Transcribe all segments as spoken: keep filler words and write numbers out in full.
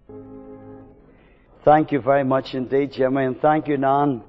Thank you very much indeed, Jimmy, and thank you, Nan,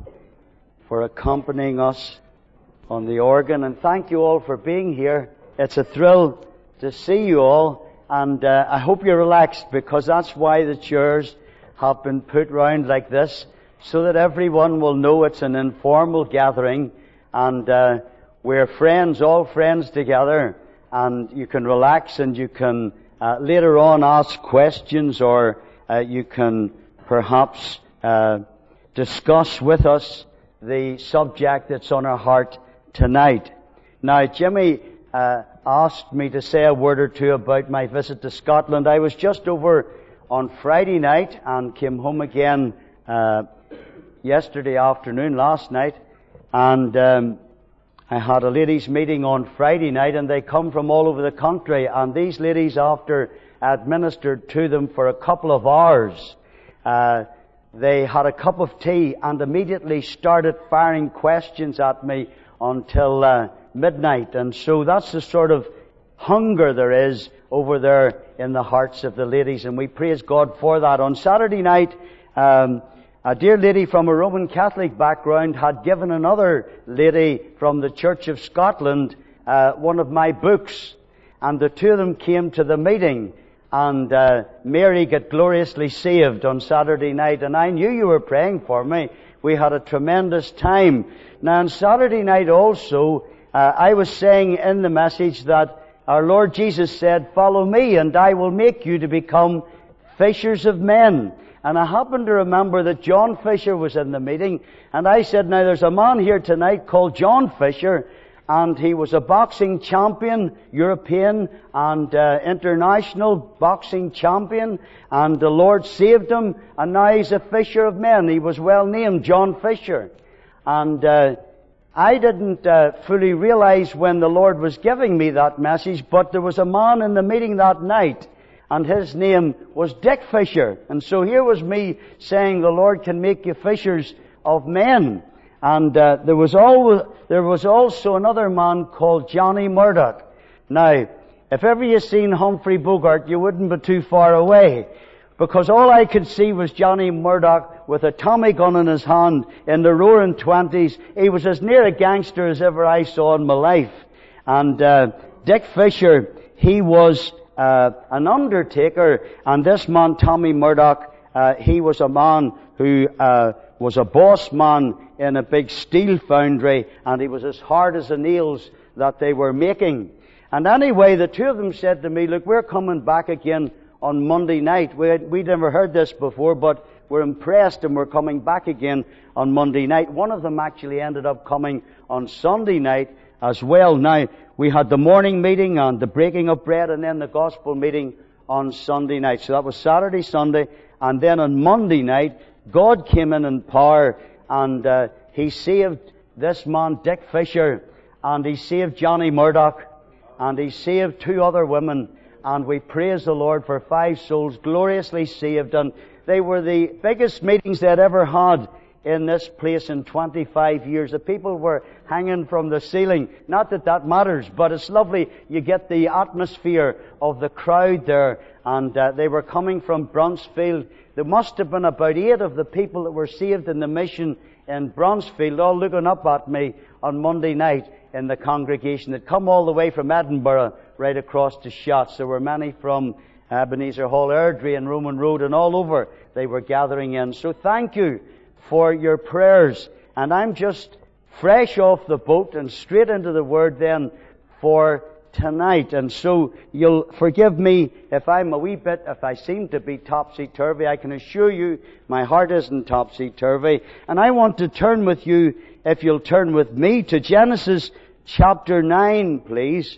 for accompanying us on the organ, and thank you all for being here. It's a thrill to see you all, and uh, I hope you're relaxed, because that's why the chairs have been put round like this, so that everyone will know it's an informal gathering, and uh, we're friends, all friends together, and you can relax and you can uh, later on ask questions, or uh, you can perhaps uh, discuss with us the subject that's on our heart tonight. Now, Jimmy uh, asked me to say a word or two about my visit to Scotland. I was just over on Friday night and came home again uh, yesterday afternoon, last night, and um, I had a ladies' meeting on Friday night, and they come from all over the country, and these ladies, after I administered to them for a couple of hours, Uh, they had a cup of tea and immediately started firing questions at me until uh, midnight. And so that's the sort of hunger there is over there in the hearts of the ladies, and we praise God for that. On Saturday night, um, a dear lady from a Roman Catholic background had given another lady from the Church of Scotland uh, one of my books, and the two of them came to the meeting. And uh, Mary got gloriously saved on Saturday night, and I knew you were praying for me. We had a tremendous time. Now, on Saturday night also, uh, I was saying in the message that our Lord Jesus said, "Follow me, and I will make you to become fishers of men." And I happened to remember that John Fisher was in the meeting, and I said, "Now, there's a man here tonight called John Fisher, and he was a boxing champion, European and uh, international boxing champion, and the Lord saved him, and now he's a fisher of men." He was well named John Fisher. And uh, I didn't uh, fully realize when the Lord was giving me that message, but there was a man in the meeting that night, and his name was Dick Fisher. And so here was me saying the Lord can make you fishers of men. And uh, there was always, there was also another man called Johnny Murdoch. Now, if ever you seen Humphrey Bogart, you wouldn't be too far away, because all I could see was Johnny Murdoch with a Tommy gun in his hand in the roaring twenties. He was as near a gangster as ever I saw in my life. And uh, Dick Fisher, he was uh, an undertaker, and this man, Tommy Murdoch, uh, he was a man who uh, was a boss man in a big steel foundry, and he was as hard as the nails that they were making. And anyway, the two of them said to me, "Look, we're coming back again on Monday night." We had, we'd never heard this before, but we're impressed, and we're coming back again on Monday night. One of them actually ended up coming on Sunday night as well. Now, we had the morning meeting and the breaking of bread, and then the gospel meeting on Sunday night. So that was Saturday, Sunday, and then on Monday night, God came in in power, and uh, He saved this man, Dick Fisher, and He saved Johnny Murdoch, and He saved two other women, and we praise the Lord for five souls gloriously saved, and they were the biggest meetings they'd ever had in this place in twenty-five years. The people were hanging from the ceiling. Not that that matters, but it's lovely. You get the atmosphere of the crowd there, and uh, they were coming from Bruntsfield. There must have been about eight of the people that were saved in the mission in Bruntsfield, all looking up at me on Monday night in the congregation. They'd come all the way from Edinburgh right across to Shotts. There were many from Ebenezer Hall, Airdrie and Roman Road, and all over they were gathering in. So thank you for your prayers. And I'm just fresh off the boat and straight into the Word then for tonight. And so you'll forgive me if I'm a wee bit, if I seem to be topsy-turvy. I can assure you my heart isn't topsy-turvy. And I want to turn with you, if you'll turn with me, to Genesis chapter nine, please.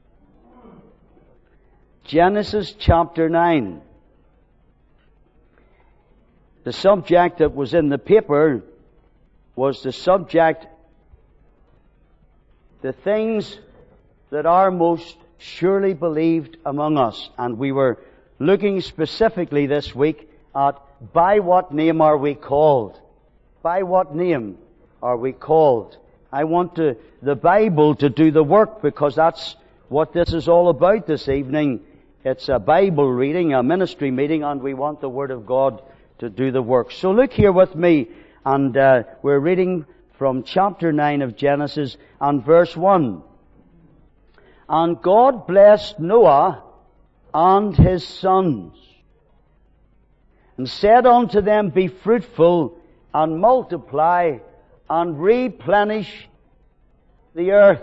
Genesis chapter nine. The subject that was in the paper was the subject, the things that are most surely believed among us. And we were looking specifically this week at by what name are we called? By what name are we called? I want to, the Bible to do the work, because that's what this is all about this evening It's a Bible reading, a ministry meeting, and we want the Word of God to do the work. So look here with me, and uh, we're reading from chapter nine of Genesis and verse one. And God blessed Noah and his sons, and said unto them, Be fruitful, and multiply, and replenish the earth.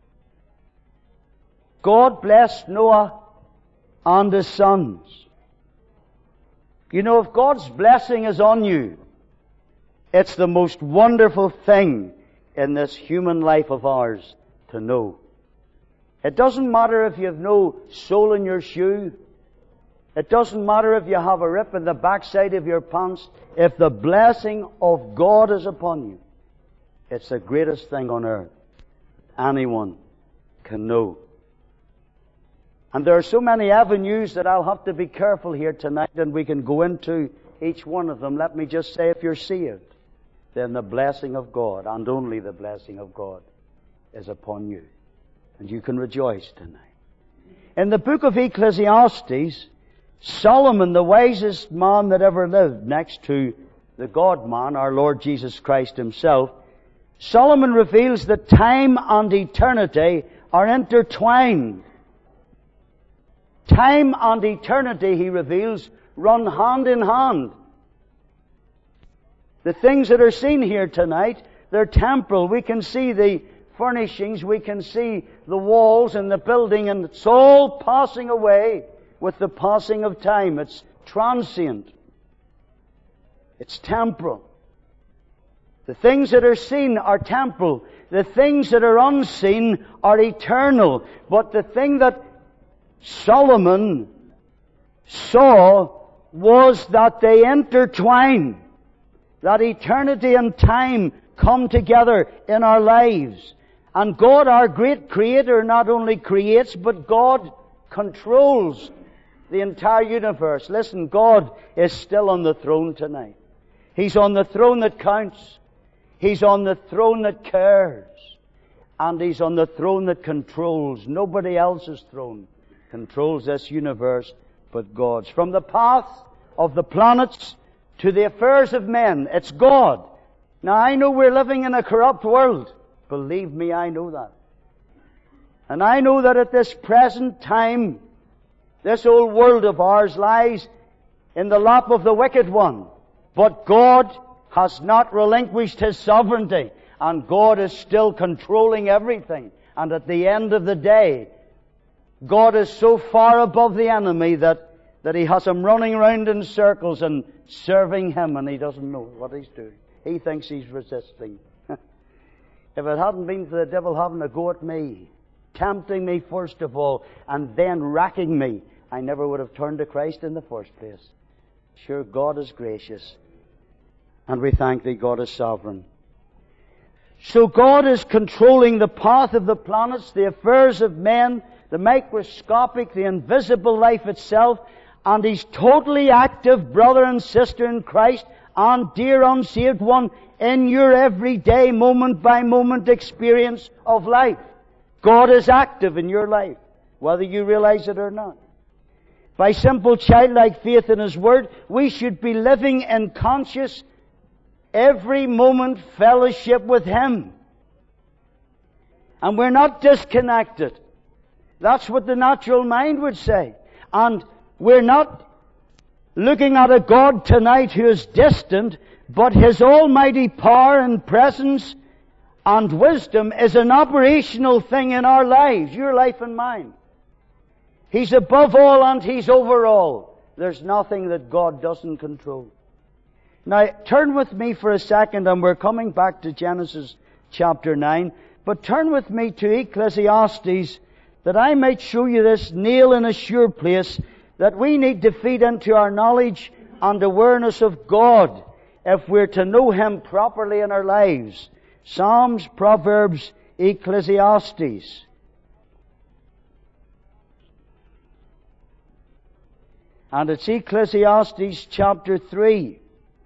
God blessed Noah and his sons. You know, if God's blessing is on you, it's the most wonderful thing in this human life of ours to know. It doesn't matter if you have no sole in your shoe. It doesn't matter if you have a rip in the backside of your pants. If the blessing of God is upon you, it's the greatest thing on earth anyone can know. And there are so many avenues that I'll have to be careful here tonight, and we can go into each one of them. Let me just say, if you're saved, then the blessing of God, and only the blessing of God, is upon you. And you can rejoice tonight. In the book of Ecclesiastes, Solomon, the wisest man that ever lived, next to the God-man, our Lord Jesus Christ Himself, Solomon reveals that time and eternity are intertwined. Time and eternity, he reveals, run hand in hand. The things that are seen here tonight, they're temporal. We can see the furnishings, we can see the walls and the building, and it's all passing away with the passing of time. It's transient. It's temporal. The things that are seen are temporal. The things that are unseen are eternal. But the thing that Solomon saw was that they intertwine. That eternity and time come together in our lives. And God, our great Creator, not only creates, but God controls the entire universe. Listen, God is still on the throne tonight. He's on the throne that counts. He's on the throne that cares. And He's on the throne that controls. Nobody else's throne controls this universe but God's. From the path of the planets to the affairs of men, it's God. Now, I know we're living in a corrupt world. Believe me, I know that. And I know that at this present time, this old world of ours lies in the lap of the wicked one. But God has not relinquished His sovereignty, and God is still controlling everything. And at the end of the day, God is so far above the enemy that, that he has him running around in circles and serving him, and he doesn't know what he's doing. He thinks he's resisting. If it hadn't been for the devil having a go at me, tempting me first of all, and then racking me, I never would have turned to Christ in the first place. Sure, God is gracious. And we thank Thee, God is sovereign. So God is controlling the path of the planets, the affairs of men, the microscopic, the invisible life itself, and He's totally active, brother and sister in Christ, and dear unsaved one, in your everyday, moment by moment experience of life. God is active in your life, whether you realize it or not. By simple childlike faith in His Word, we should be living in conscious, every moment fellowship with Him. And we're not disconnected. That's what the natural mind would say. And we're not looking at a God tonight who is distant, but His almighty power and presence and wisdom is an operational thing in our lives, your life and mine. He's above all and He's over all. There's nothing that God doesn't control. Now, turn with me for a second, and we're coming back to Genesis chapter nine, but turn with me to Ecclesiastes, that I might show you this nail in a sure place that we need to feed into our knowledge and awareness of God if we're to know Him properly in our lives. Psalms, Proverbs, Ecclesiastes. And it's Ecclesiastes chapter three.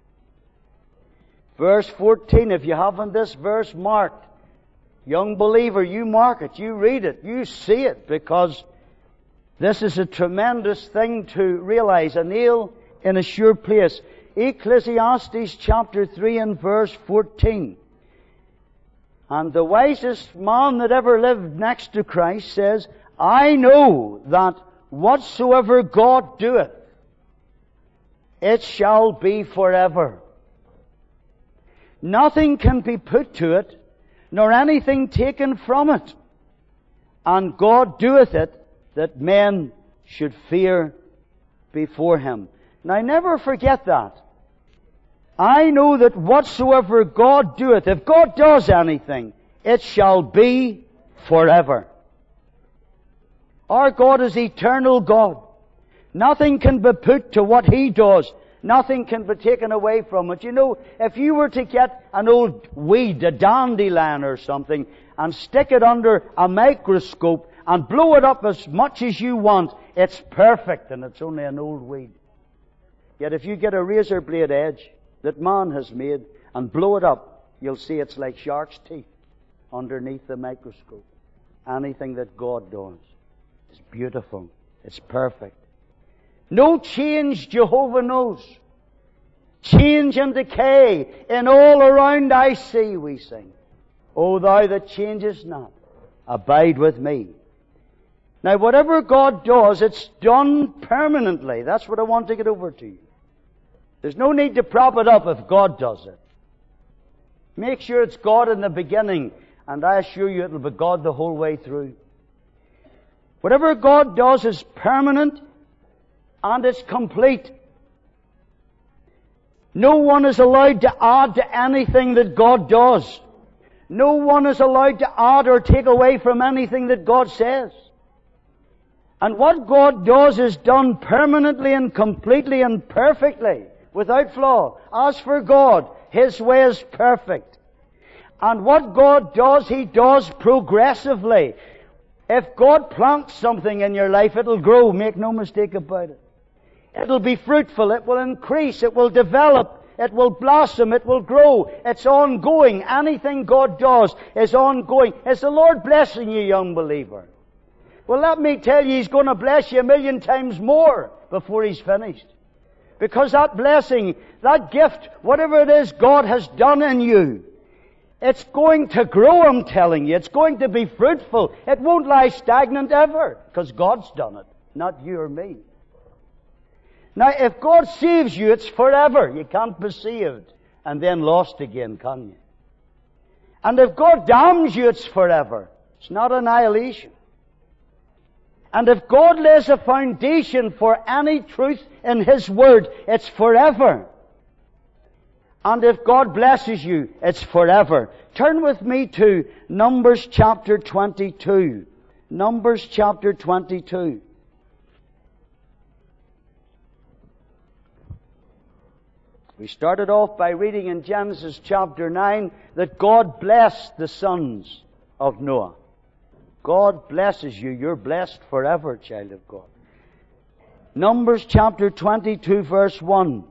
Verse fourteen. If you haven't this verse marked, young believer, you mark it, you read it, you see it, because This is a tremendous thing to realize. A nail in a sure place. Ecclesiastes chapter three and verse fourteen. And the wisest man that ever lived next to Christ says, I know that whatsoever God doeth, it shall be forever. Nothing can be put to it, nor anything taken from it. And God doeth it, that men should fear before Him. Now never forget that. I know that whatsoever God doeth, if God does anything, it shall be forever. Our God is eternal God. Nothing can be put to what He does. Nothing can be taken away from it. You know, if you were to get an old weed, a dandelion or something, and stick it under a microscope and blow it up as much as you want, it's perfect and it's only an old weed. Yet if you get a razor blade edge that man has made and blow it up, you'll see it's like shark's teeth underneath the microscope. Anything that God does is beautiful. It's perfect. No change Jehovah knows. Change and decay in all around I see, we sing. O thou that changest not, abide with me. Now whatever God does, it's done permanently. That's what I want to get over to you. There's no need to prop it up if God does it. Make sure it's God in the beginning, and I assure you it'll be God the whole way through. Whatever God does is permanent and it's complete. No one is allowed to add to anything that God does. No one is allowed to add or take away from anything that God says. And what God does is done permanently and completely and perfectly, without flaw. As for God, His way is perfect. And what God does, He does progressively. If God plants something in your life, it'll grow, make no mistake about it. It'll be fruitful, it will increase, it will develop, it will blossom, it will grow. It's ongoing. Anything God does is ongoing. Is the Lord blessing you, young believer? Well, let me tell you, He's going to bless you a million times more before He's finished. Because that blessing, that gift, whatever it is God has done in you, it's going to grow, I'm telling you. It's going to be fruitful. It won't lie stagnant ever, because God's done it, not you or me. Now, if God saves you, it's forever. You can't be saved and then lost again, can you? And if God damns you, it's forever. It's not annihilation. And if God lays a foundation for any truth in His Word, it's forever. And if God blesses you, it's forever. Turn with me to Numbers chapter twenty-two. Numbers chapter twenty-two. We started off by reading in Genesis chapter nine that God blessed the sons of Noah. God blesses you. You're blessed forever, child of God. Numbers chapter twenty-two, verse one.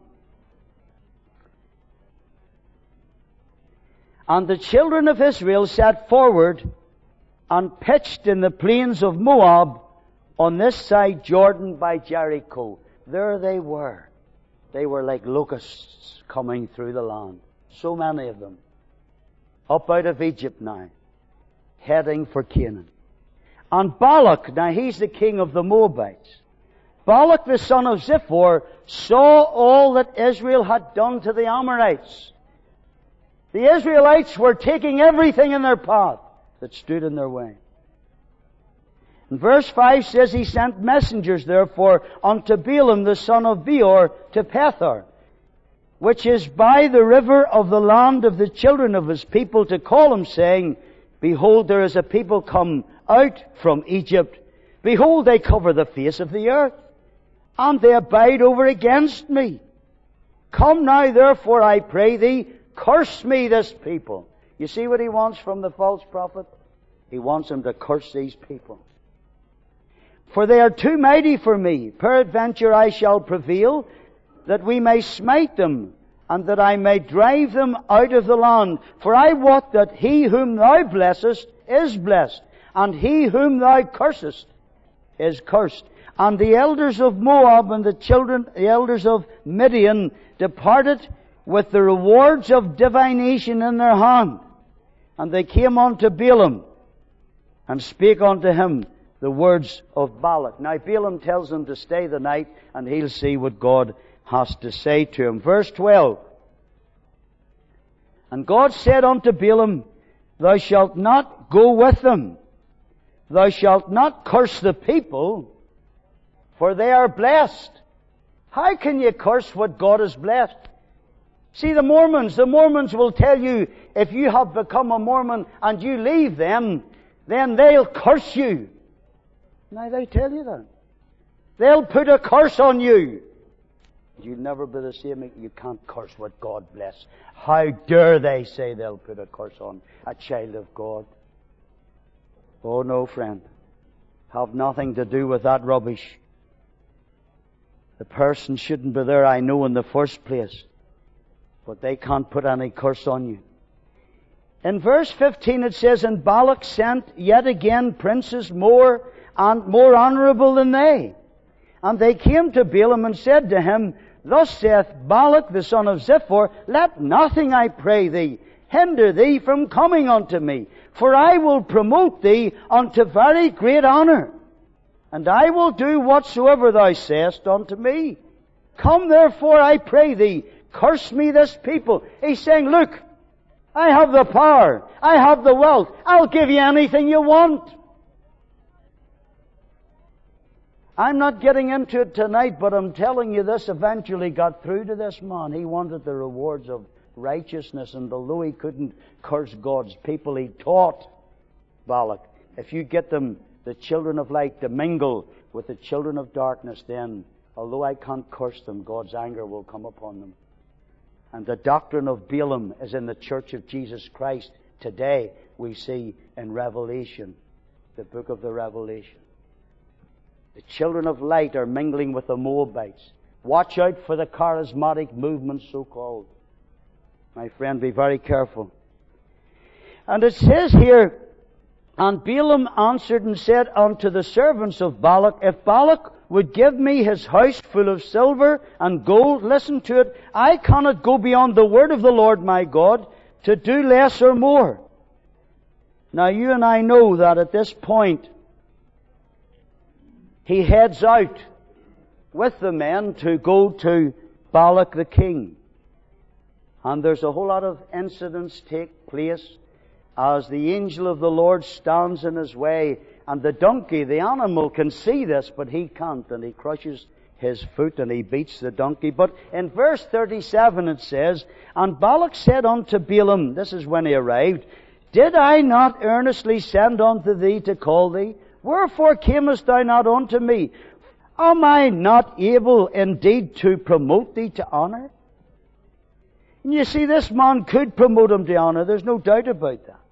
And the children of Israel set forward and pitched in the plains of Moab on this side Jordan by Jericho. There they were. They were like locusts coming through the land. So many of them. Up out of Egypt now. Heading for Canaan. And Balak, now he's the king of the Moabites. Balak the son of Ziphor saw all that Israel had done to the Amorites. The Israelites were taking everything in their path that stood in their way. And verse five says, He sent messengers therefore unto Balaam the son of Beor to Pethor, which is by the river of the land of the children of his people, to call them, saying, Behold, there is a people come out from Egypt. Behold, they cover the face of the earth, and they abide over against me. Come now, therefore, I pray thee, curse me this people. You see what he wants from the false prophet? He wants him to curse these people. For they are too mighty for me. Peradventure I shall prevail, that we may smite them, and that I may drive them out of the land. For I wot that he whom thou blessest is blessed, and he whom thou cursest is cursed. And the elders of Moab and the children, the elders of Midian departed with the rewards of divination in their hand. And they came unto Balaam and spake unto him the words of Balak. Now Balaam tells him to stay the night, and he'll see what God has to say to him. Verse twelve. And God said unto Balaam, Thou shalt not go with them. Thou shalt not curse the people, for they are blessed. How can you curse what God has blessed? See, the Mormons, the Mormons will tell you, if you have become a Mormon and you leave them, then they'll curse you. Now they tell you that. They'll put a curse on you. You'll never be the same. You can't curse what God bless. How dare they say they'll put a curse on a child of God? Oh no, friend. Have nothing to do with that rubbish. The person shouldn't be there, I know, in the first place. But they can't put any curse on you. In verse fifteen it says, And Balak sent yet again princes more and more honourable than they. And they came to Balaam and said to him, Thus saith Balak the son of Ziphor, Let nothing, I pray thee, hinder thee from coming unto me, for I will promote thee unto very great honour, and I will do whatsoever thou sayest unto me. Come therefore, I pray thee, curse me this people. He's saying, look, I have the power, I have the wealth, I'll give you anything you want. I'm not getting into it tonight, but I'm telling you this eventually got through to this man. He wanted the rewards of righteousness, and although he couldn't curse God's people, he taught Balak, if you get them, the children of light, to mingle with the children of darkness, then, although I can't curse them, God's anger will come upon them. And the doctrine of Balaam is in the Church of Jesus Christ today, we see in Revelation, the book of the Revelation. The children of light are mingling with the Moabites. Watch out for the charismatic movement, so-called. My friend, be very careful. And it says here, And Balaam answered and said unto the servants of Balak, If Balak would give me his house full of silver and gold, listen to it, I cannot go beyond the word of the Lord my God to do less or more. Now you and I know that at this point, he heads out with the men to go to Balak the king. And there's a whole lot of incidents take place as the angel of the Lord stands in his way. And the donkey, the animal, can see this, but he can't. And he crushes his foot and he beats the donkey. But in verse thirty-seven it says, And Balak said unto Balaam, this is when he arrived, Did I not earnestly send unto thee to call thee? Wherefore camest thou not unto me? Am I not able indeed to promote thee to honour? And you see, this man could promote him to honour. There's no doubt about that.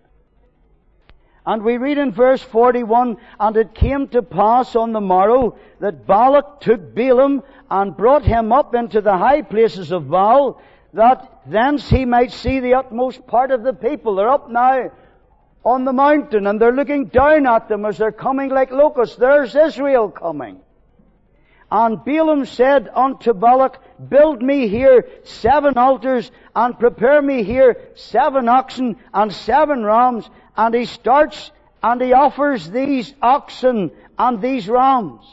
And we read in verse forty-one, And it came to pass on the morrow that Balak took Balaam and brought him up into the high places of Baal, that thence he might see the utmost part of the people. They're up now on the mountain, and they're looking down at them as they're coming like locusts. There's Israel coming. And Balaam said unto Balak, Build me here seven altars, and prepare me here seven oxen and seven rams. And he starts and he offers these oxen and these rams.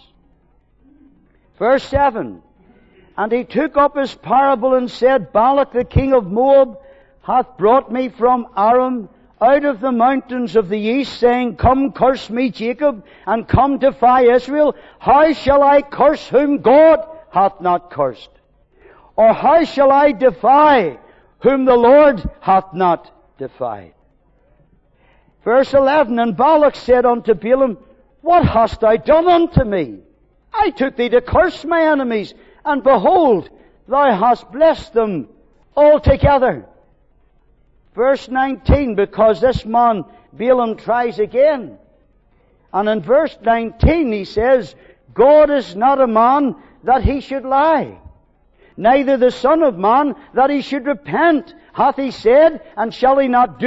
Verse seven. And he took up his parable and said, Balak the king of Moab hath brought me from Aram out of the mountains of the east, saying, Come curse me, Jacob, and come defy Israel. How shall I curse whom God hath not cursed? Or how shall I defy whom the Lord hath not defied? Verse eleven, And Balak said unto Balaam, What hast thou done unto me? I took thee to curse my enemies, and behold, thou hast blessed them altogether. Verse nineteen, because this man, Balaam, tries again. And in verse nineteen he says, God is not a man that he should lie, neither the Son of Man that he should repent. Hath he said, and shall he not do it?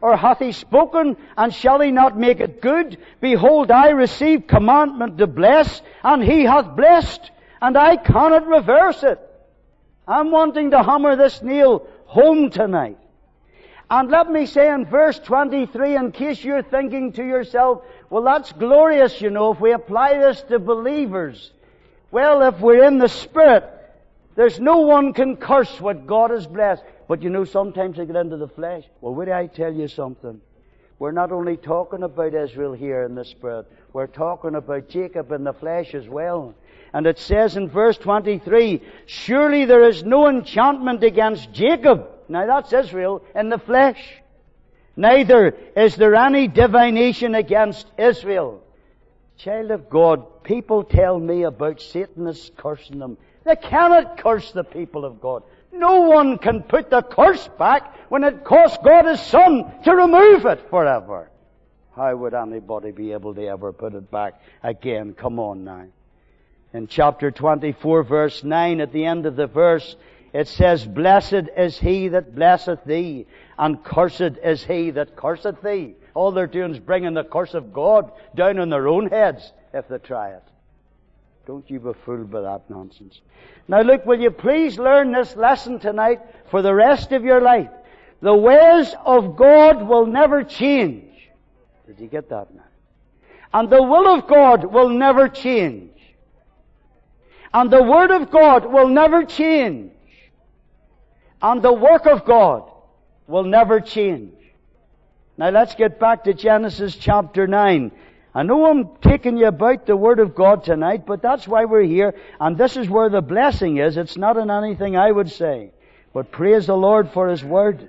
or hath he spoken, and shall he not make it good? Behold, I receive commandment to bless, and he hath blessed, and I cannot reverse it. I'm wanting to hammer this nail home tonight. And let me say in verse twenty-three, in case you're thinking to yourself, well, that's glorious, you know, if we apply this to believers. Well, if we're in the Spirit, there's no one can curse what God has blessed. But you know, sometimes they get into the flesh. Well, would I tell you something? We're not only talking about Israel here in the Spirit. We're talking about Jacob in the flesh as well. And it says in verse twenty-three, surely there is no enchantment against Jacob. Now that's Israel in the flesh. Neither is there any divination against Israel. Child of God, people tell me about Satanists cursing them. They cannot curse the people of God. No one can put the curse back when it cost God His Son to remove it forever. How would anybody be able to ever put it back again? Come on now. In chapter twenty-four, verse nine, at the end of the verse, it says, blessed is he that blesseth thee, and cursed is he that curseth thee. All they're doing is bringing the curse of God down on their own heads if they try it. Don't you be fooled by that nonsense. Now look, will you please learn this lesson tonight for the rest of your life? The ways of God will never change. Did you get that now? And the will of God will never change. And the Word of God will never change. And the work of God will never change. Now let's get back to Genesis chapter nine. I know I'm taking you about the Word of God tonight, but that's why we're here. And this is where the blessing is. It's not in anything I would say. But praise the Lord for His Word.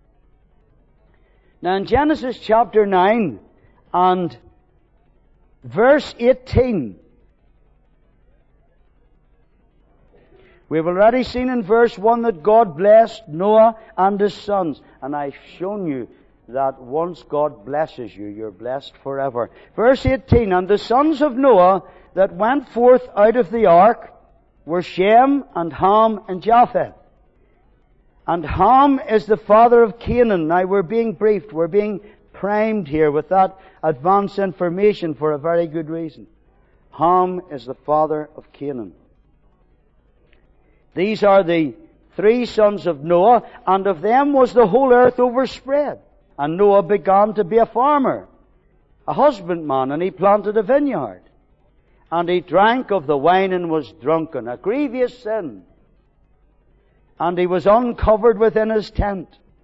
Now in Genesis chapter nine and verse eighteen, we've already seen in verse one that God blessed Noah and his sons. And I've shown you that once God blesses you, you're blessed forever. Verse eighteen, and the sons of Noah that went forth out of the ark were Shem and Ham and Japheth. And Ham is the father of Canaan. Now we're being briefed, we're being primed here with that advance information for a very good reason. Ham is the father of Canaan. These are the three sons of Noah, and of them was the whole earth overspread. And Noah began to be a farmer, a husbandman, and he planted a vineyard. And he drank of the wine and was drunken, a grievous sin. And he was uncovered within his tent.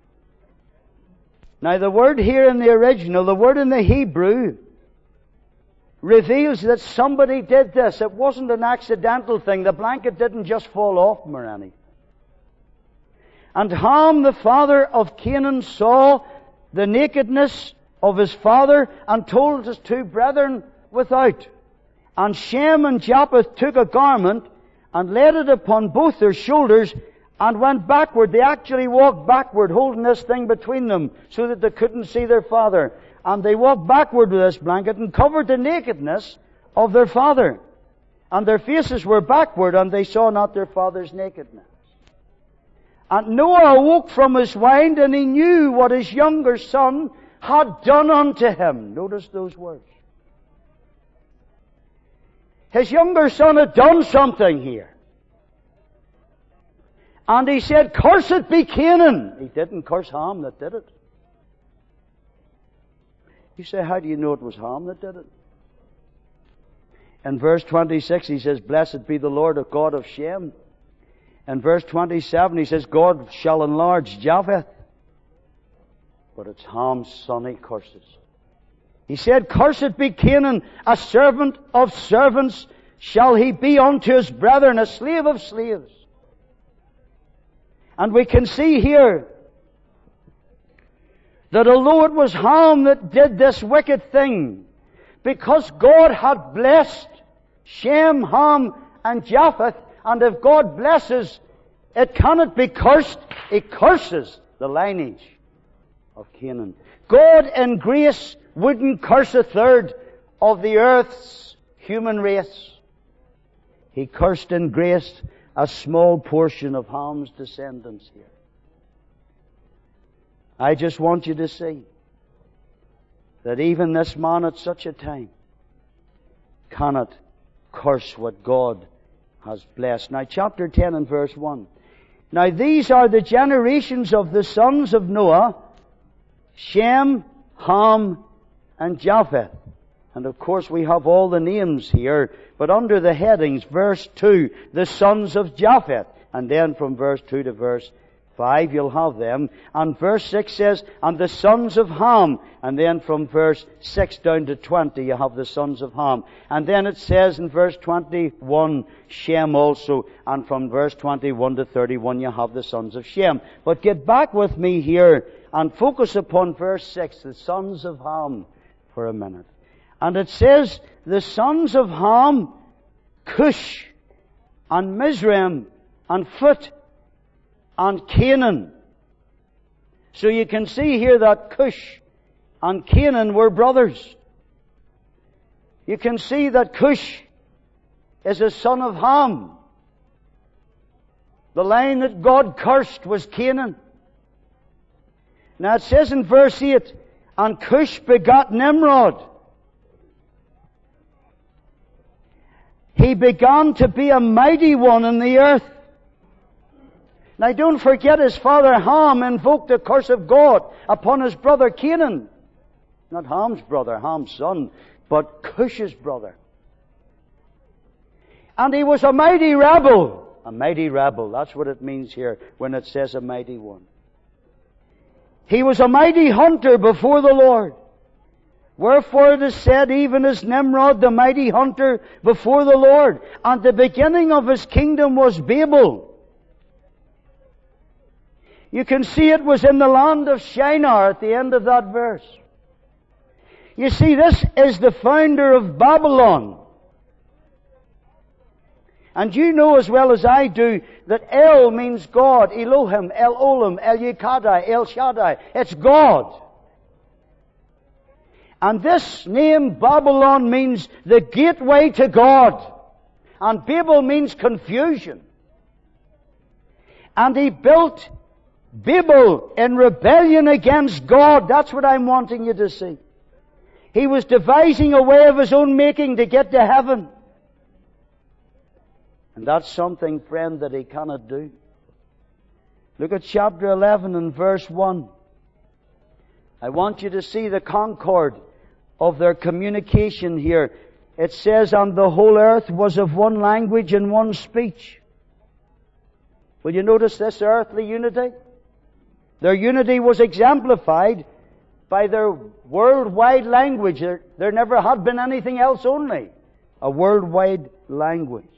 Now the word here in the original, the word in the Hebrew, reveals that somebody did this. It wasn't an accidental thing. The blanket didn't just fall off him or anything. And Ham, the father of Canaan, saw the nakedness of his father and told his two brethren without. And Shem and Japheth took a garment and laid it upon both their shoulders and went backward. They actually walked backward, holding this thing between them so that they couldn't see their father. And they walked backward with this blanket and covered the nakedness of their father. And their faces were backward, and they saw not their father's nakedness. And Noah awoke from his wine, and he knew what his younger son had done unto him. Notice those words. His younger son had done something here. And he said, cursed be Canaan. He didn't curse Ham that did it. You say, how do you know it was Ham that did it? In verse twenty-six he says, blessed be the Lord of God of Shem. In verse twenty-seven he says, God shall enlarge Japheth. But it's Ham's son he curses. He said, cursed be Canaan, a servant of servants shall he be unto his brethren, a slave of slaves. And we can see here that although it was Ham that did this wicked thing, because God had blessed Shem, Ham, and Japheth, and if God blesses, it cannot be cursed. It curses the lineage of Canaan. God in grace wouldn't curse a third of the earth's human race. He cursed in grace a small portion of Ham's descendants here. I just want you to see that even this man at such a time cannot curse what God has blessed. Now chapter ten and verse one. Now these are the generations of the sons of Noah, Shem, Ham, and Japheth. And of course we have all the names here, but under the headings, verse two, the sons of Japheth. And then from verse two to verse five you'll have them. And verse six says, and the sons of Ham. And then from verse six down to twenty you have the sons of Ham. And then it says in verse twenty-one, Shem also. And from verse twenty-one to thirty-one you have the sons of Shem. But get back with me here and focus upon verse six, the sons of Ham, for a minute. And it says, the sons of Ham, Cush, and Mizraim, and Phut, and Canaan. So you can see here that Cush and Canaan were brothers. You can see that Cush is a son of Ham. The line that God cursed was Canaan. Now it says in verse eight, and Cush begot Nimrod. He began to be a mighty one in the earth. Now don't forget his father Ham invoked the curse of God upon his brother Canaan. Not Ham's brother, Ham's son, but Cush's brother. And he was a mighty rebel. A mighty rebel, that's what it means here when it says a mighty one. He was a mighty hunter before the Lord. Wherefore it is said, even as Nimrod, the mighty hunter before the Lord. And the beginning of his kingdom was Babel. You can see it was in the land of Shinar at the end of that verse. You see, this is the founder of Babylon. And you know as well as I do that El means God, Elohim, El Olam, El Yekadai, El Shaddai. It's God. And this name Babylon means the gateway to God. And Babel means confusion. And he built Babel in rebellion against God. That's what I'm wanting you to see. He was devising a way of his own making to get to heaven. And that's something, friend, that he cannot do. Look at chapter eleven and verse one. I want you to see the concord of their communication here. It says, and the whole earth was of one language and one speech. Will you notice this earthly unity? Their unity was exemplified by their worldwide language. There, there never had been anything else only. A worldwide language.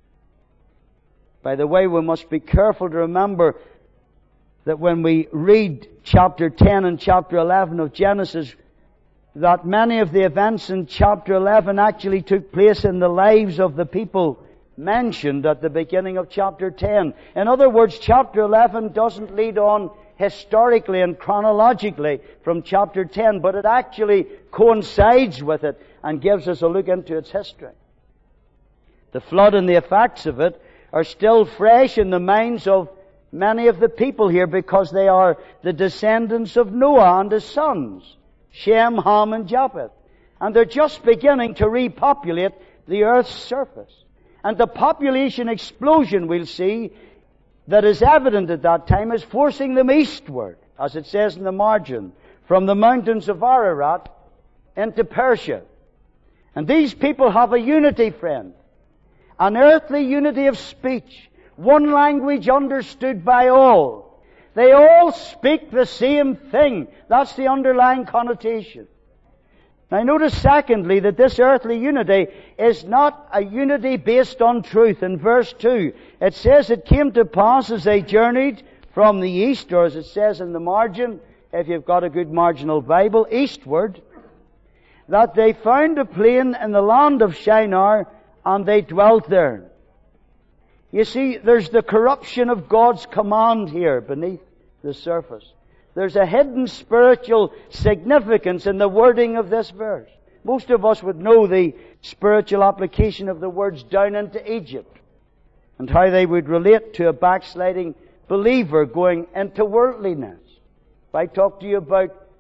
By the way, we must be careful to remember that when we read chapter ten and chapter eleven of Genesis, that many of the events in chapter eleven actually took place in the lives of the people mentioned at the beginning of chapter ten. In other words, chapter eleven doesn't lead on historically and chronologically from chapter ten, but it actually coincides with it and gives us a look into its history. The flood and the effects of it are still fresh in the minds of many of the people here because they are the descendants of Noah and his sons, Shem, Ham, and Japheth. And they're just beginning to repopulate the earth's surface. And the population explosion, we'll see, that is evident at that time is forcing them eastward, as it says in the margin, from the mountains of Ararat into Persia. And these people have a unity, friend. An earthly unity of speech. One language understood by all. They all speak the same thing. That's the underlying connotation. Now notice secondly that this earthly unity is not a unity based on truth. In verse two, it says it came to pass as they journeyed from the east, or as it says in the margin, if you've got a good marginal Bible, eastward, that they found a plain in the land of Shinar, and they dwelt there. You see, there's the corruption of God's command here beneath the surface. There's a hidden spiritual significance in the wording of this verse. Most of us would know the spiritual application of the words down into Egypt and how they would relate to a backsliding believer going into worldliness. If I talk to you about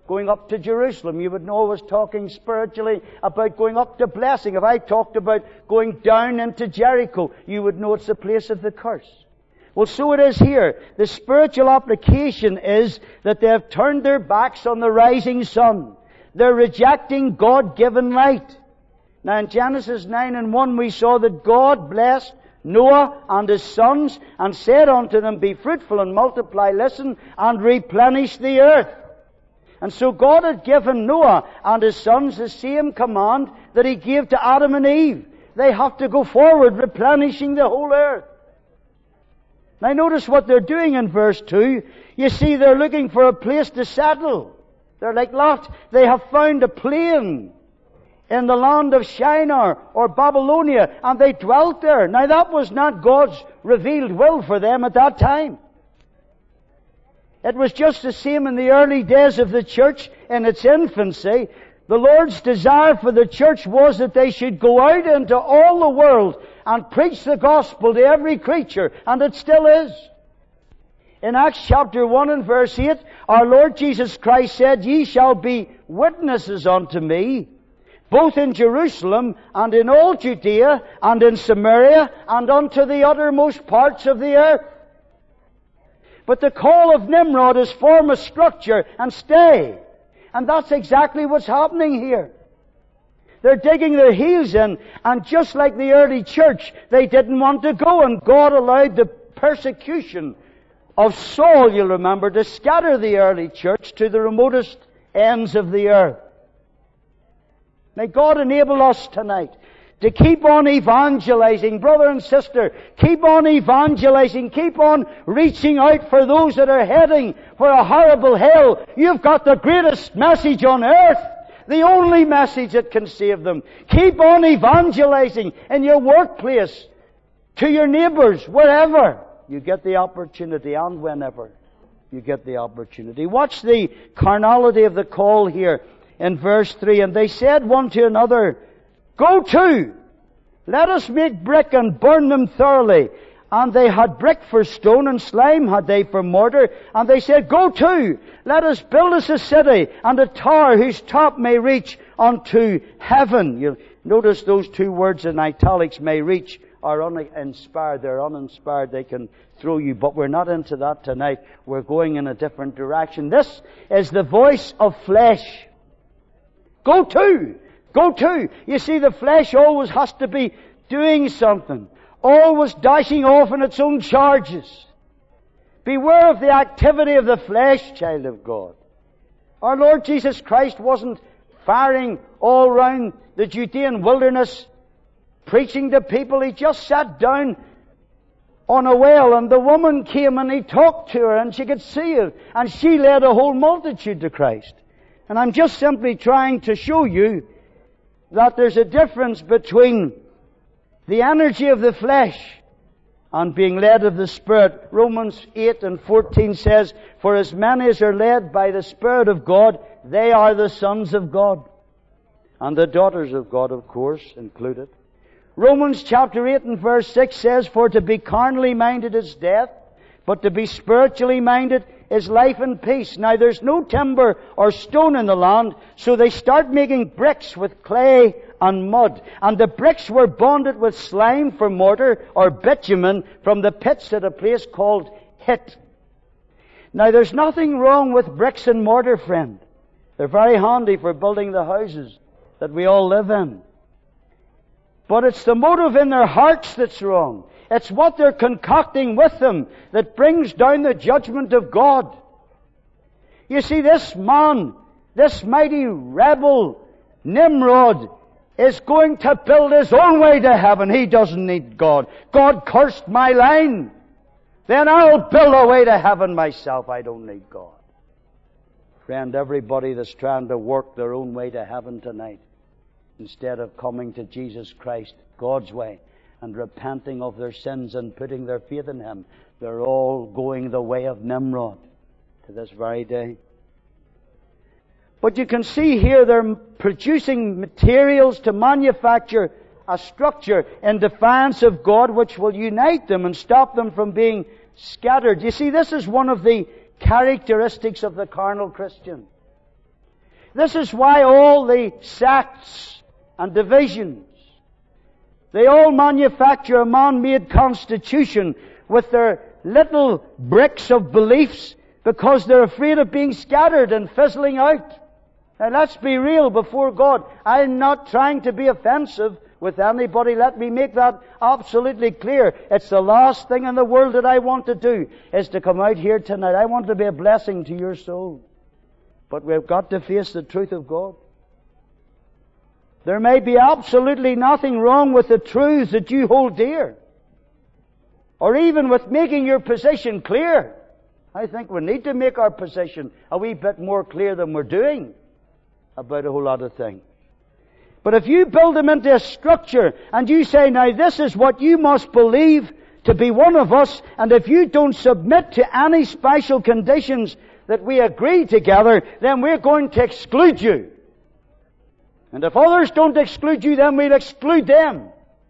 going up to Jerusalem, you would know I was talking spiritually about going up to blessing. If I talked about going down into Jericho, you would know it's the place of the curse. Well, so it is here. The spiritual application is that they have turned their backs on the rising sun. They're rejecting God-given light. Now in Genesis nine and one we saw that God blessed Noah and his sons and said unto them, be fruitful and multiply, listen, and replenish the earth. And so God had given Noah and his sons the same command that He gave to Adam and Eve. They have to go forward, replenishing the whole earth. Now notice what they're doing in verse two. You see, they're looking for a place to settle. They're like Lot. They have found a plain in the land of Shinar or Babylonia, and they dwelt there. Now that was not God's revealed will for them at that time. It was just the same in the early days of the church in its infancy. The Lord's desire for the church was that they should go out into all the world and preach the gospel to every creature, and it still is. In Acts chapter one and verse eight, our Lord Jesus Christ said, ye shall be witnesses unto me, both in Jerusalem and in all Judea and in Samaria and unto the uttermost parts of the earth. But the call of Nimrod is form a structure and stay. And that's exactly what's happening here. They're digging their heels in, and just like the early church, they didn't want to go, and God allowed the persecution of Saul, you'll remember, to scatter the early church to the remotest ends of the earth. May God enable us tonight to keep on evangelizing, brother and sister. Keep on evangelizing. Keep on reaching out for those that are heading for a horrible hell. You've got the greatest message on earth. The only message that can save them. Keep on evangelizing in your workplace, to your neighbors, wherever you get the opportunity, and whenever you get the opportunity. Watch the carnality of the call here in verse three. And they said one to another, go to, let us make brick and burn them thoroughly. And they had brick for stone, and slime had they for mortar. And they said, go to, let us build us a city, and a tower whose top may reach unto heaven. You'll notice those two words in italics, may reach, are uninspired. They're uninspired. They can throw you. But we're not into that tonight. We're going in a different direction. This is the voice of flesh. Go to. Go to. You see, the flesh always has to be doing something. Always dashing off in its own charges. Beware of the activity of the flesh, child of God. Our Lord Jesus Christ wasn't firing all round the Judean wilderness, preaching to people. He just sat down on a well, and the woman came and He talked to her, and she could see it, and she led a whole multitude to Christ. And I'm just simply trying to show you that there's a difference between the energy of the flesh and being led of the Spirit. Romans eight and fourteen says, for as many as are led by the Spirit of God, they are the sons of God. And the daughters of God, of course, included. Romans chapter eight and verse six says, for to be carnally minded is death, but to be spiritually minded is life and peace. Now there's no timber or stone in the land, so they start making bricks with clay and mud. And the bricks were bonded with slime for mortar or bitumen from the pits at a place called Hit. Now there's nothing wrong with bricks and mortar, friend. They're very handy for building the houses that we all live in. But it's the motive in their hearts that's wrong. It's what they're concocting with them that brings down the judgment of God. You see, this man, this mighty rebel, Nimrod, is going to build his own way to heaven. He doesn't need God. God cursed my line. Then I'll build a way to heaven myself. I don't need God. Friend, everybody that's trying to work their own way to heaven tonight, instead of coming to Jesus Christ, God's way, and repenting of their sins and putting their faith in Him, they're all going the way of Nimrod to this very day. But you can see here they're producing materials to manufacture a structure in defiance of God which will unite them and stop them from being scattered. You see, this is one of the characteristics of the carnal Christian. This is why all the sects and divisions, they all manufacture a man-made constitution with their little bricks of beliefs because they're afraid of being scattered and fizzling out. Now let's be real before God. I'm not trying to be offensive with anybody. Let me make that absolutely clear. It's the last thing in the world that I want to do, is to come out here tonight. I want to be a blessing to your soul. But we've got to face the truth of God. There may be absolutely nothing wrong with the truths that you hold dear, or even with making your position clear. I think we need to make our position a wee bit more clear than we're doing about a whole lot of things. But if you build them into a structure and you say, now this is what you must believe to be one of us, and if you don't submit to any special conditions that we agree together, then we're going to exclude you. And if others don't exclude you, then we'll exclude them.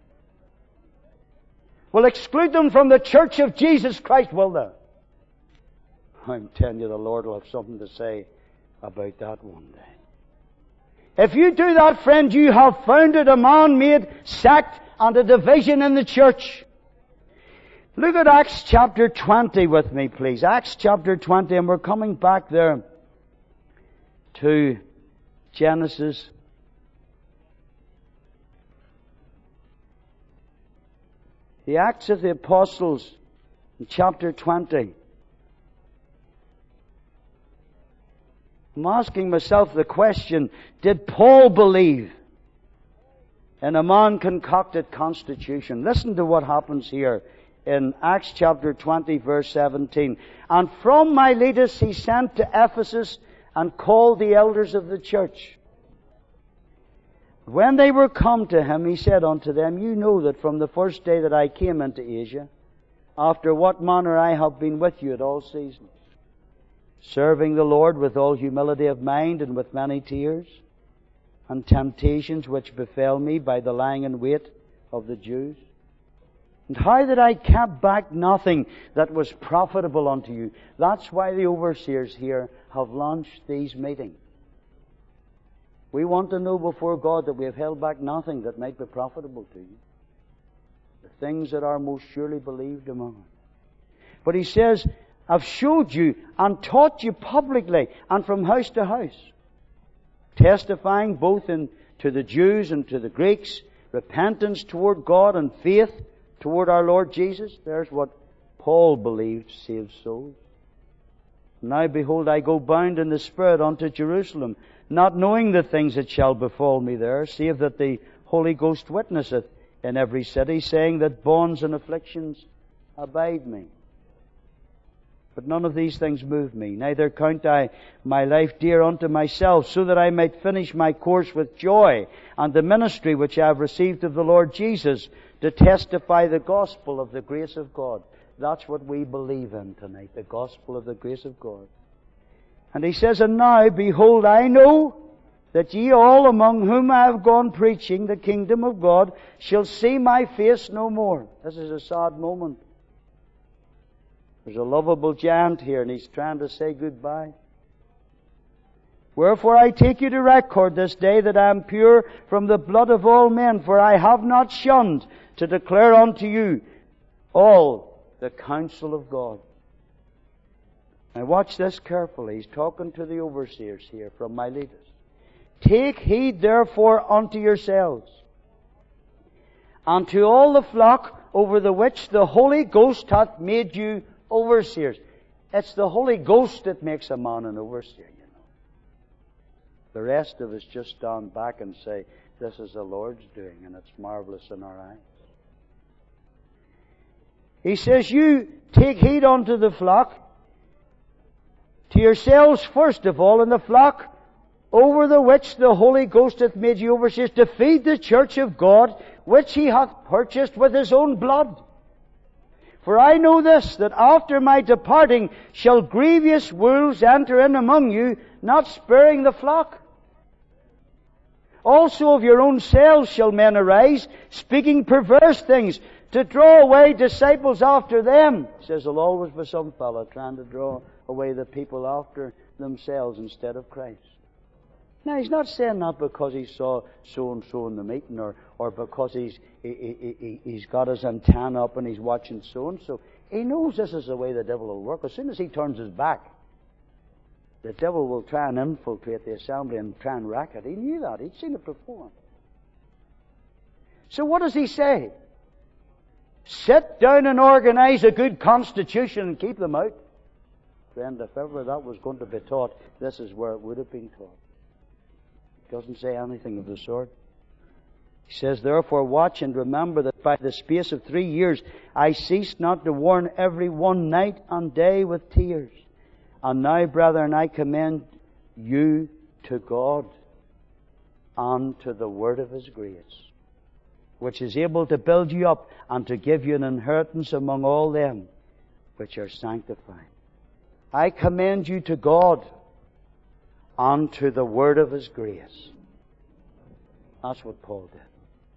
We'll exclude them from the church of Jesus Christ, will they? I'm telling you, the Lord will have something to say about that one day. If you do that, friend, you have founded a man-made sect and a division in the church. Look at Acts chapter twenty with me, please. Acts chapter twenty, and we're coming back there to Genesis. The Acts of the Apostles, in chapter twenty. I'm asking myself the question, did Paul believe in a man-concocted constitution? Listen to what happens here in Acts chapter twenty, verse seventeen. And from Miletus he sent to Ephesus and called the elders of the church. When they were come to him, he said unto them, you know that from the first day that I came into Asia, after what manner I have been with you at all seasons, serving the Lord with all humility of mind and with many tears and temptations which befell me by the lying in wait of the Jews. And how that I kept back nothing that was profitable unto you. That's why the overseers here have launched these meetings. We want to know before God that we have held back nothing that might be profitable to you. The things that are most surely believed among us. But he says, I've showed you and taught you publicly and from house to house, testifying both in, to the Jews and to the Greeks, repentance toward God and faith toward our Lord Jesus. There's what Paul believed saves souls. Now behold, I go bound in the Spirit unto Jerusalem, not knowing the things that shall befall me there, save that the Holy Ghost witnesseth in every city, saying that bonds and afflictions abide me. But none of these things move me, neither count I my life dear unto myself, so that I might finish my course with joy, and the ministry which I have received of the Lord Jesus, to testify the gospel of the grace of God. That's what we believe in tonight, the gospel of the grace of God. And he says, and now, behold, I know that ye all among whom I have gone preaching the kingdom of God shall see my face no more. This is a sad moment. There's a lovable giant here, and he's trying to say goodbye. Wherefore I take you to record this day that I am pure from the blood of all men, for I have not shunned to declare unto you all the counsel of God. Now watch this carefully. He's talking to the overseers here from Miletus. Take heed therefore unto yourselves, and to all the flock over the which the Holy Ghost hath made you overseers. It's the Holy Ghost that makes a man an overseer, you know. The rest of us just stand back and say, this is the Lord's doing, and it's marvelous in our eyes. He says, you take heed unto the flock, to yourselves first of all, in the flock over the which the Holy Ghost hath made you overseers, to feed the church of God, which he hath purchased with his own blood. For I know this, that after my departing shall grievous wolves enter in among you, not sparing the flock. Also of your own selves shall men arise, speaking perverse things, to draw away disciples after them. He says there'll always be some fellow trying to draw away the people after themselves instead of Christ. Now, he's not saying that because he saw so-and-so in the meeting, or, or because he's, he, he, he, he's got his antenna up and he's watching so-and-so. He knows this is the way the devil will work. As soon as he turns his back, the devil will try and infiltrate the assembly and try and wreck it. He knew that. He'd seen it before. So what does he say? Sit down and organize a good constitution and keep them out. Friend, if ever that was going to be taught, this is where it would have been taught. It doesn't say anything of the sort. He says, therefore watch and remember that by the space of three years I ceased not to warn every one night and day with tears. And now, brethren, I commend you to God and to the word of His grace, which is able to build you up and to give you an inheritance among all them which are sanctified. I commend you to God and to the word of His grace. That's what Paul did.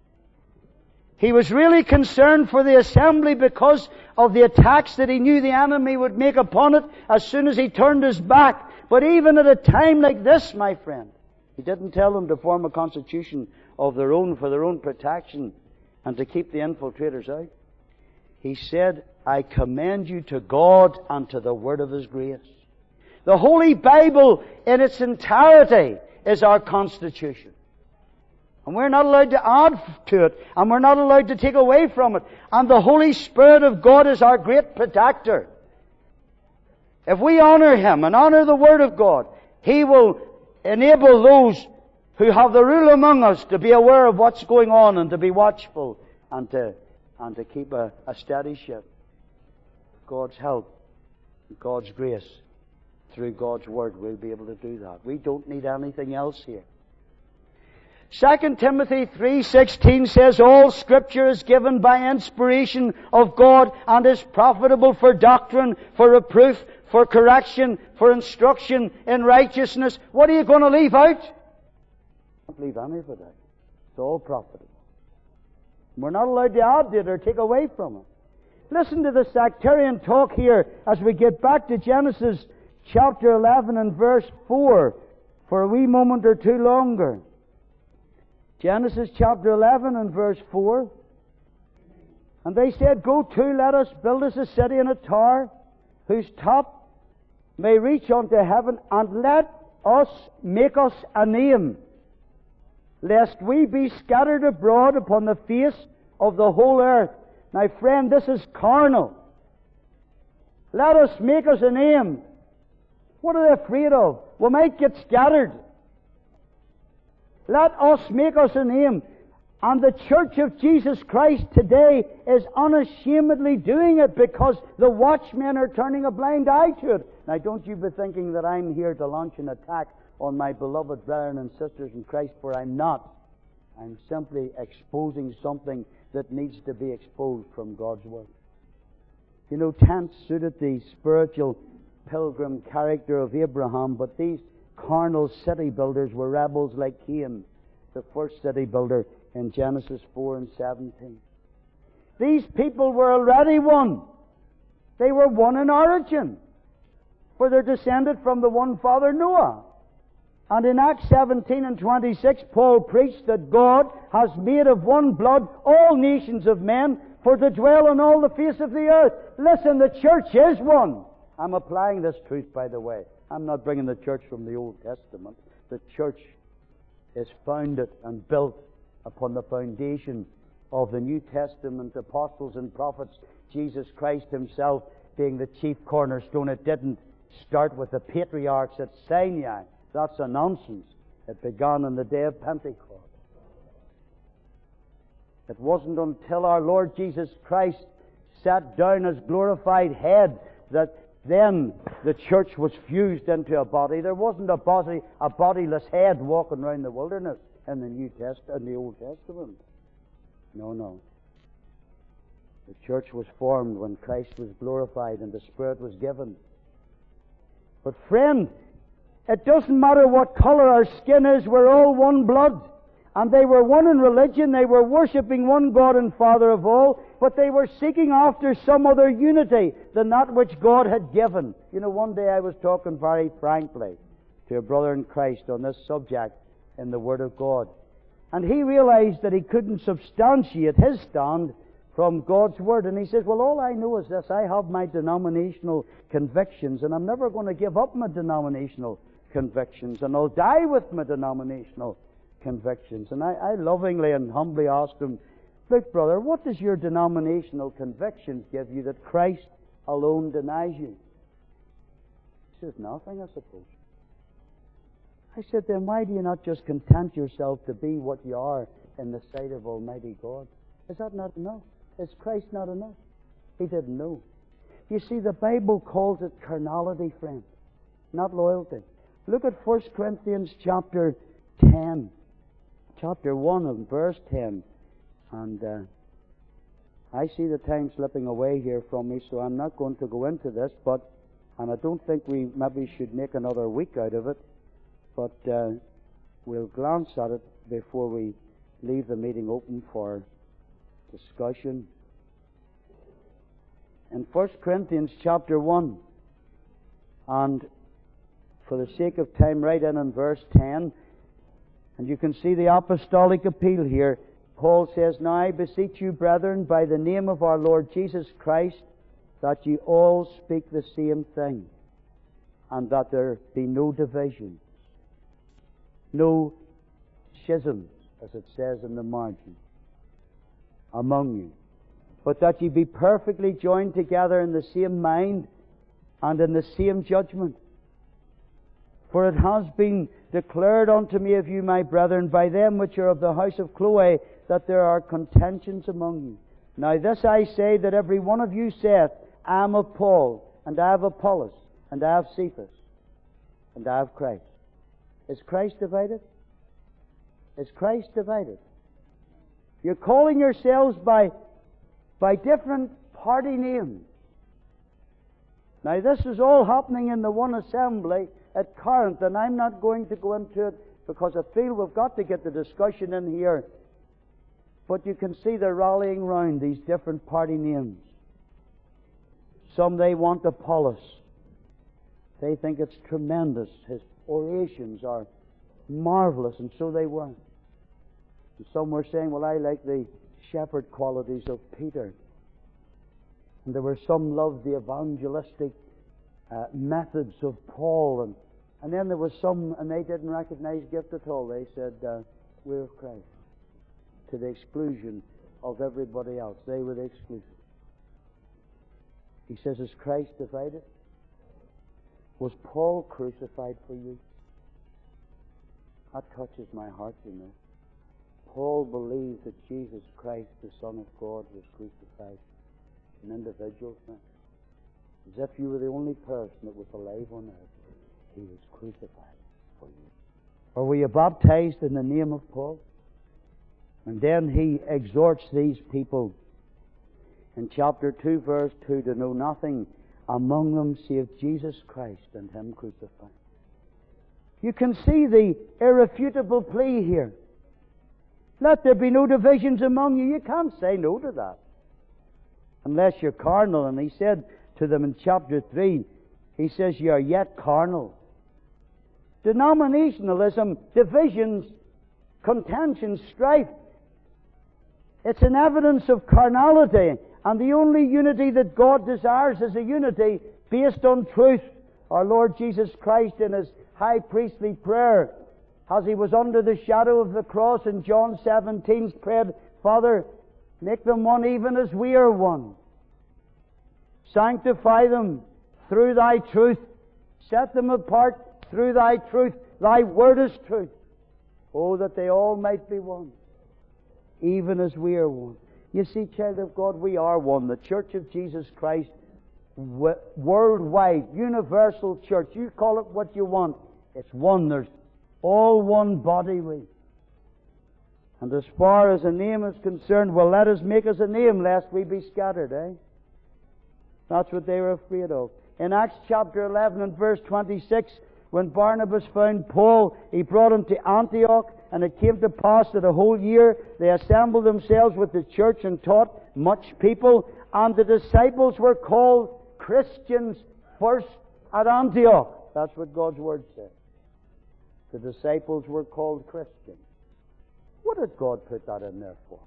He was really concerned for the assembly because of the attacks that he knew the enemy would make upon it as soon as he turned his back. But even at a time like this, my friend, he didn't tell them to form a constitution of their own for their own protection and to keep the infiltrators out. He said, I commend you to God and to the word of His grace. The Holy Bible in its entirety is our constitution. And we're not allowed to add to it. And we're not allowed to take away from it. And the Holy Spirit of God is our great protector. If we honor Him and honor the Word of God, He will enable those who have the rule among us to be aware of what's going on and to be watchful and to, and to keep a, a steady ship. God's help, God's grace, through God's Word, we'll be able to do that. We don't need anything else here. Second Timothy three sixteen says, all Scripture is given by inspiration of God and is profitable for doctrine, for reproof, for correction, for instruction in righteousness. What are you going to leave out? Don't leave any of it out. It's all profitable. We're not allowed to add to it or take away from it. Listen to the sectarian talk here as we get back to Genesis chapter eleven and verse four for a wee moment or two longer. Genesis chapter eleven and verse four. And they said, go to, let us build us a city and a tower, whose top may reach unto heaven, and let us make us a name, lest we be scattered abroad upon the face of the whole earth. Now, friend, this is carnal. Let us make us a name. What are they afraid of? We might get scattered. Let us make us a name. And the Church of Jesus Christ today is unashamedly doing it because the watchmen are turning a blind eye to it. Now, don't you be thinking that I'm here to launch an attack on my beloved brethren and sisters in Christ, for I'm not. I'm simply exposing something that needs to be exposed from God's Word. You know, tents suited the spiritual pilgrim character of Abraham, but these carnal city builders were rebels like Cain, the first city builder in Genesis four and seventeen. These people were already one. They were one in origin, for they're descended from the one father, Noah. And in Acts seventeen and twenty-six, Paul preached that God has made of one blood all nations of men for to dwell on all the face of the earth. Listen, the church is one. I'm applying this truth, by the way. I'm not bringing the church from the Old Testament. The church is founded and built upon the foundation of the New Testament apostles and prophets, Jesus Christ Himself being the chief cornerstone. It didn't start with the patriarchs at Sinai. That's a nonsense. It began on the day of Pentecost. It wasn't until our Lord Jesus Christ sat down as glorified head that then the church was fused into a body. There wasn't a body, a bodiless head walking around the wilderness in the New Test, in the Old Testament. No, no. The church was formed when Christ was glorified and the Spirit was given. But friend, it doesn't matter what color our skin is, we're all one blood. And they were one in religion, they were worshipping one God and Father of all, but they were seeking after some other unity than that which God had given. You know, one day I was talking very frankly to a brother in Christ on this subject in the Word of God. And he realized that he couldn't substantiate his stand from God's Word. And he says, well, all I know is this. I have my denominational convictions, and I'm never going to give up my denominational convictions, and I'll die with my denominational convictions. And I, I lovingly and humbly asked him, look, brother, what does your denominational convictions give you that Christ alone denies you? He says, nothing, I suppose. I said, then why do you not just content yourself to be what you are in the sight of Almighty God? Is that not enough? Is Christ not enough? He didn't know. You see, the Bible calls it carnality, friend, not loyalty. Look at First Corinthians chapter ten. Chapter one and verse ten. And uh, I see the time slipping away here from me, so I'm not going to go into this, but, and I don't think we maybe should make another week out of it, but uh, we'll glance at it before we leave the meeting open for discussion. In First Corinthians chapter one, and for the sake of time, right in in verse ten, and you can see the apostolic appeal here. Paul says, now I beseech you, brethren, by the name of our Lord Jesus Christ, that ye all speak the same thing, and that there be no divisions, no schisms, as it says in the margin, among you, but that ye be perfectly joined together in the same mind and in the same judgment. For it has been declared unto me of you, my brethren, by them which are of the house of Chloe, that there are contentions among you. Now this I say, that every one of you saith, I am of Paul, and I have Apollos, and I have Cephas, and I have Christ. Is Christ divided? Is Christ divided? You're calling yourselves by, by different party names. Now this is all happening in the one assembly at Corinth, and I'm not going to go into it because I feel we've got to get the discussion in here. But you can see they're rallying round these different party names. Some, they want Apollos. They think it's tremendous. His orations are marvelous, and so they were. And some were saying, well, I like the shepherd qualities of Peter. And there were some loved the evangelistic uh, methods of Paul. And, and then there was some, and they didn't recognize gift at all. They said, uh, we're of Christ, to the exclusion of everybody else. They were the exclusive. He says, is Christ divided? Was Paul crucified for you? That touches my heart, you know. Paul believed that Jesus Christ, the Son of God, was crucified. An individual thing. As if you were the only person that was alive on earth. He was crucified for you. Or were you baptized in the name of Paul? And then he exhorts these people in chapter two, verse two, to know nothing among them save Jesus Christ and Him crucified. You can see the irrefutable plea here. Let there be no divisions among you. You can't say no to that, unless you're carnal. And he said to them in chapter three, he says, you are yet carnal. Denominationalism, divisions, contention, strife, it's an evidence of carnality. And the only unity that God desires is a unity based on truth. Our Lord Jesus Christ, in His high priestly prayer, as He was under the shadow of the cross in John seventeen, prayed, Father, make them one even as we are one. Sanctify them through Thy truth. Set them apart through Thy truth. Thy word is truth. Oh, that they all might be one, even as we are one. You see, child of God, we are one. The Church of Jesus Christ, worldwide, universal church. You call it what you want. It's one. There's all one body we. And as far as a name is concerned, well, let us make us a name, lest we be scattered, eh? That's what they were afraid of. In Acts chapter eleven and verse twenty-six, when Barnabas found Paul, he brought him to Antioch, and it came to pass that a whole year they assembled themselves with the church and taught much people, and the disciples were called Christians first at Antioch. That's what God's Word says. the disciples were called Christians. What did God put that in there for?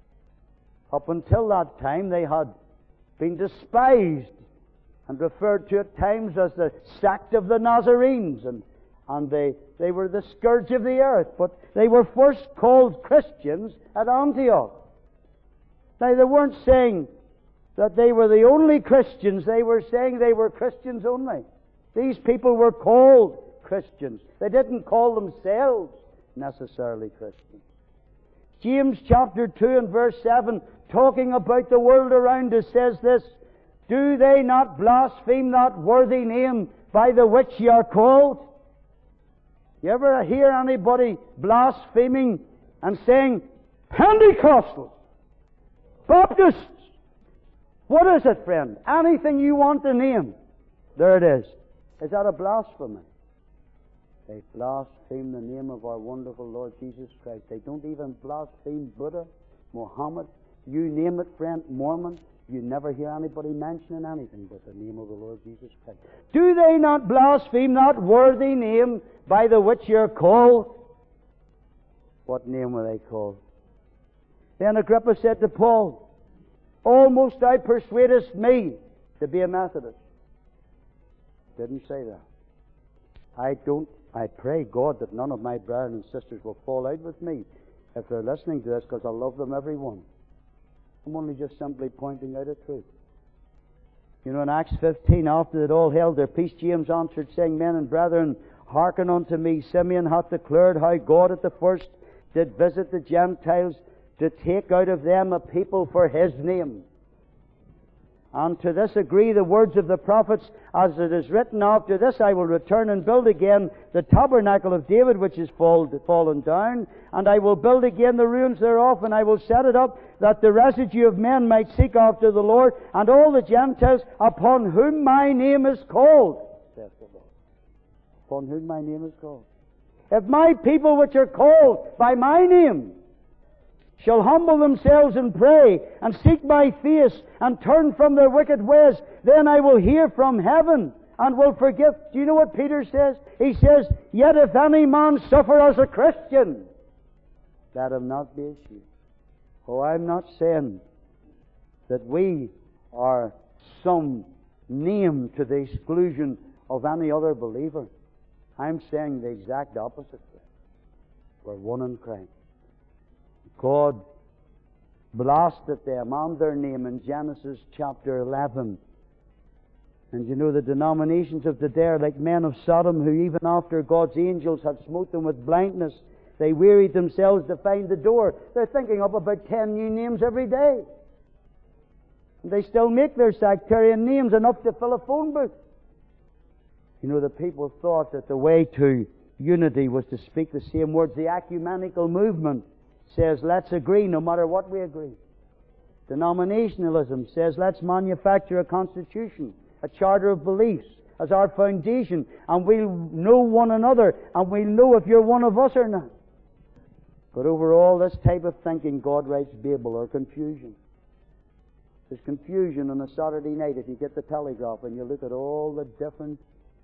Up until that time, they had been despised and referred to at times as the sect of the Nazarenes, and, and they, they were the scourge of the earth. But they were first called Christians at Antioch. Now, they weren't saying that they were the only Christians. They were saying they were Christians only. These people were called Christians. They didn't call themselves necessarily Christians. James chapter two and verse seven, talking about the world around us, says this: Do they not blaspheme that worthy name by the which ye are called? You ever hear anybody blaspheming and saying, Pentecostals, Baptists? What is it, friend? Anything you want to name. There it is. Is that a blasphemy? They blaspheme the name of our wonderful Lord Jesus Christ. They don't even blaspheme Buddha, Muhammad, you name it, friend, Mormon. You never hear anybody mentioning anything but the name of the Lord Jesus Christ. Do they not blaspheme that worthy name by the which you're called? What name were they called? Then Agrippa said to Paul, Almost thou persuadest me to be a Methodist. Didn't say that. I don't, I pray God that none of my brothers and sisters will fall out with me if they're listening to this, because I love them, every one. I'm only just simply pointing out a truth. You know, in Acts fifteen, after they'd all held their peace, James answered, saying, Men and brethren, hearken unto me. Simeon hath declared how God at the first did visit the Gentiles to take out of them a people for His name. And to this agree the words of the prophets, as it is written, After this I will return and build again the tabernacle of David, which is fallen down, and I will build again the ruins thereof, and I will set it up, that the residue of men might seek after the Lord, and all the Gentiles upon whom my name is called, saith the Lord. Upon whom my name is called. If my people which are called by my name shall humble themselves and pray, and seek my face, and turn from their wicked ways, then I will hear from heaven, and will forgive. Do you know what Peter says? He says, Yet if any man suffer as a Christian, let him not be ashamed. Oh, I'm not saying that we are some name to the exclusion of any other believer. I'm saying the exact opposite. We're one in Christ. God blasted them and their name in Genesis chapter eleven. And you know, the denominations of today are like men of Sodom, who even after God's angels had smote them with blindness, they wearied themselves to find the door. They're thinking up about ten new names every day. And they still make their sectarian names enough to fill a phone booth. You know, the people thought that the way to unity was to speak the same words. The ecumenical movement says, let's agree no matter what we agree. Denominationalism says, let's manufacture a constitution, a charter of beliefs as our foundation, and we'll know one another, and we'll know if you're one of us or not. But over all this type of thinking, God writes Babel, or confusion. There's confusion on a Saturday night if you get the Telegraph and you look at all the different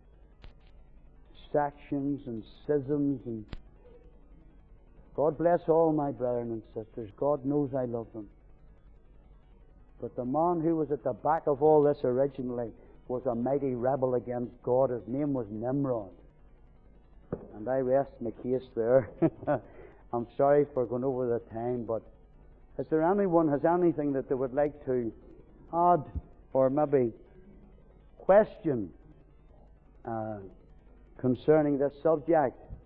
sections and schisms. And God bless all my brethren and sisters. God knows I love them. But the man who was at the back of all this originally was a mighty rebel against God. His name was Nimrod. And I rest my case there. I'm sorry for going over the time, but is there anyone has anything that they would like to add or maybe question uh, concerning this subject?